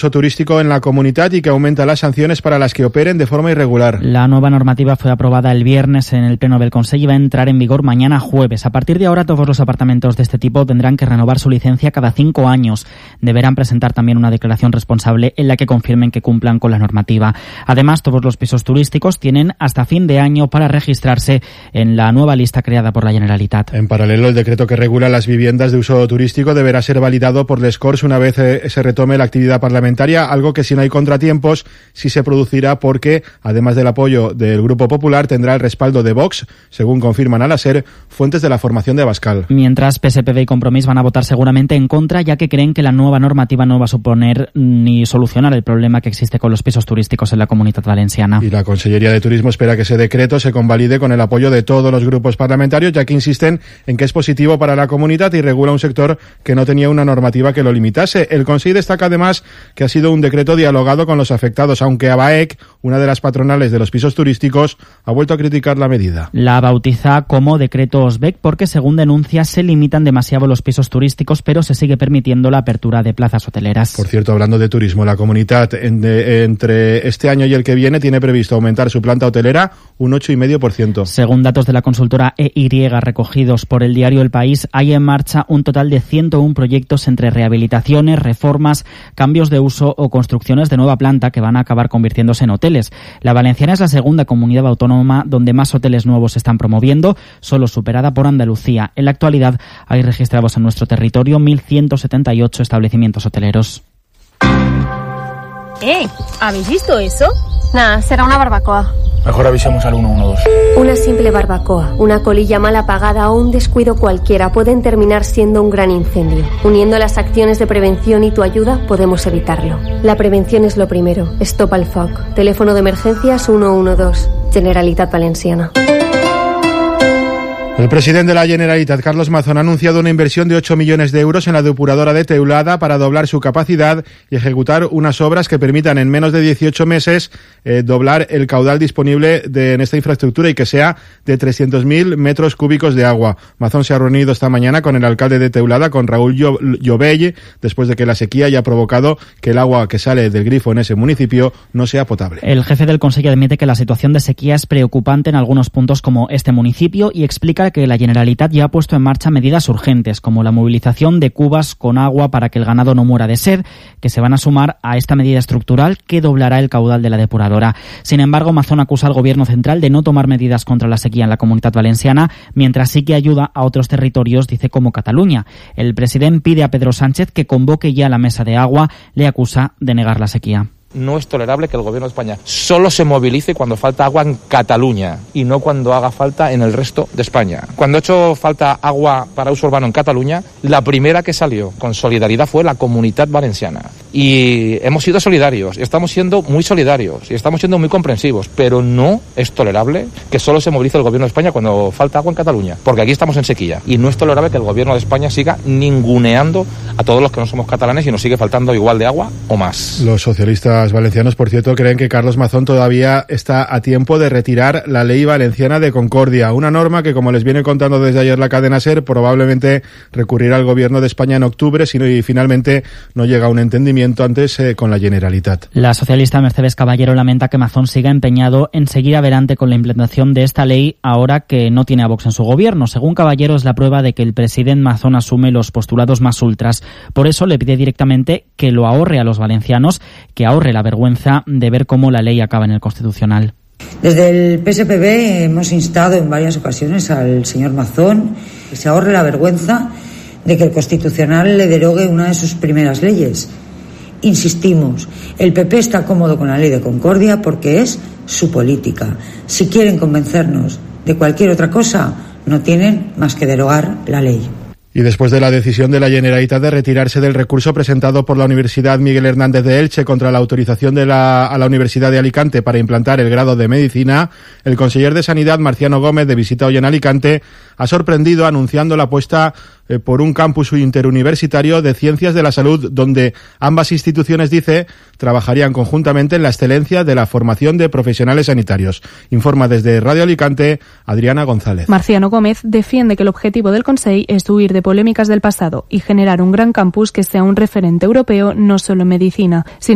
uso turístico en la comunidad y que aumenta las sanciones para las que operen de forma irregular. La nueva normativa fue aprobada el viernes en el Pleno del Consejo y va a entrar en vigor mañana jueves. A partir de ahora, todos los apartamentos de este tipo tendrán que renovar su licencia cada 5 años. Deberán presentar también una declaración responsable en la que confirmen que cumplan con la normativa. Además, todos los pisos turísticos tienen hasta fin de año para registrarse en la nueva lista creada por la Generalitat. En paralelo, el decreto que regula las viviendas de uso turístico deberá ser validado por les Corts una vez se retome la actividad parlamentaria, algo que si no hay contratiempos sí se producirá porque, además del apoyo del Grupo Popular, tendrá el respaldo de Vox, según confirman a la SER fuentes de la formación de Abascal. Mientras PSPV y Compromís van a votar seguramente en contra, ya que creen que la nueva normativa no va a suponer ni solucionar el problema que existe con los pisos turísticos en la Comunitat Valenciana. Y la Consellería de Turismo espera que ese decreto se convalide con el apoyo de todos los grupos parlamentarios, ya que insisten en que es positivo para la comunidad y regula un sector que no tenía una normativa que lo limitase. El Consell destaca además que ha sido un decreto dialogado con los afectados, aunque ABAEC, una de las patronales de los pisos turísticos, ha vuelto a criticar la medida. La bautiza como decreto Osbec porque, según denuncia, se limitan demasiado los pisos turísticos, pero se sigue permitiendo la apertura de plazas hoteleras. Por cierto, hablando de turismo, la comunidad entre este año y el que viene tiene previsto aumentar su planta hotelera un 8,5%. Según datos de la consultora EY recogidos por el diario El País, hay en marcha un total de 101 proyectos entre rehabilitaciones, reformas, cambios de uso o construcciones de nueva planta que van a acabar convirtiéndose en hoteles. La valenciana es la segunda comunidad autónoma donde más hoteles nuevos se están promoviendo, solo superada por Andalucía. En la actualidad hay registrados en nuestro territorio 1.178 establecimientos hoteleros. ¿Habéis visto eso? Nada, será una barbacoa. Mejor avisemos al 112. Una simple barbacoa, una colilla mal apagada o un descuido cualquiera pueden terminar siendo un gran incendio. Uniendo las acciones de prevención y tu ayuda podemos evitarlo. La prevención es lo primero. Stop al foc. Teléfono de emergencias 112. Generalitat Valenciana. El presidente de la Generalitat, Carlos Mazón, ha anunciado una inversión de 8 millones de euros en la depuradora de Teulada para doblar su capacidad y ejecutar unas obras que permitan en menos de 18 meses doblar el caudal disponible en esta infraestructura y que sea de 300.000 metros cúbicos de agua. Mazón se ha reunido esta mañana con el alcalde de Teulada, con Raúl Llovell, después de que la sequía haya provocado que el agua que sale del grifo en ese municipio no sea potable. El jefe del Consejo admite que la situación de sequía es preocupante en algunos puntos como este municipio y explica que la Generalitat ya ha puesto en marcha medidas urgentes, como la movilización de cubas con agua para que el ganado no muera de sed, que se van a sumar a esta medida estructural que doblará el caudal de la depuradora. Sin embargo, Mazón acusa al gobierno central de no tomar medidas contra la sequía en la Comunitat Valenciana, mientras sí que ayuda a otros territorios, dice, como Cataluña. El presidente pide a Pedro Sánchez que convoque ya la mesa de agua, le acusa de negar la sequía. No es tolerable que el gobierno de España solo se movilice cuando falta agua en Cataluña y no cuando haga falta en el resto de España. Cuando ha hecho falta agua para uso urbano en Cataluña, la primera que salió con solidaridad fue la Comunitat Valenciana. Y hemos sido solidarios, estamos siendo muy solidarios y estamos siendo muy comprensivos, pero no es tolerable que solo se movilice el gobierno de España cuando falta agua en Cataluña, porque aquí estamos en sequía y no es tolerable que el gobierno de España siga ninguneando a todos los que no somos catalanes y nos sigue faltando igual de agua o más. Los socialistas valencianos, por cierto, creen que Carlos Mazón todavía está a tiempo de retirar la Ley Valenciana de Concordia, una norma que, como les viene contando desde ayer la cadena SER, probablemente recurrirá al gobierno de España en octubre si finalmente no llega a un entendimiento antes con la Generalitat. La socialista Mercedes Caballero lamenta que Mazón siga empeñado en seguir adelante con la implantación de esta ley ahora que no tiene a Vox en su gobierno. Según Caballero, es la prueba de que el presidente Mazón asume los postulados más ultras. Por eso le pide directamente que lo ahorre a los valencianos, que ahorre la vergüenza de ver cómo la ley acaba en el Constitucional. Desde el PSPV hemos instado en varias ocasiones al señor Mazón que se ahorre la vergüenza de que el Constitucional le derogue una de sus primeras leyes. Insistimos, el PP está cómodo con la ley de Concordia porque es su política. Si quieren convencernos de cualquier otra cosa, no tienen más que derogar la ley. Y después de la decisión de la Generalitat de retirarse del recurso presentado por la Universidad Miguel Hernández de Elche contra la autorización a la Universidad de Alicante para implantar el grado de Medicina, el conseller de Sanidad, Marciano Gómez, de visita hoy en Alicante, ha sorprendido anunciando la apuesta por un campus interuniversitario de Ciencias de la Salud, donde ambas instituciones, dice, trabajarían conjuntamente en la excelencia de la formación de profesionales sanitarios. Informa desde Radio Alicante, Adriana González. Marciano Gómez defiende que el objetivo del Consell es huir de polémicas del pasado y generar un gran campus que sea un referente europeo no solo en medicina, sino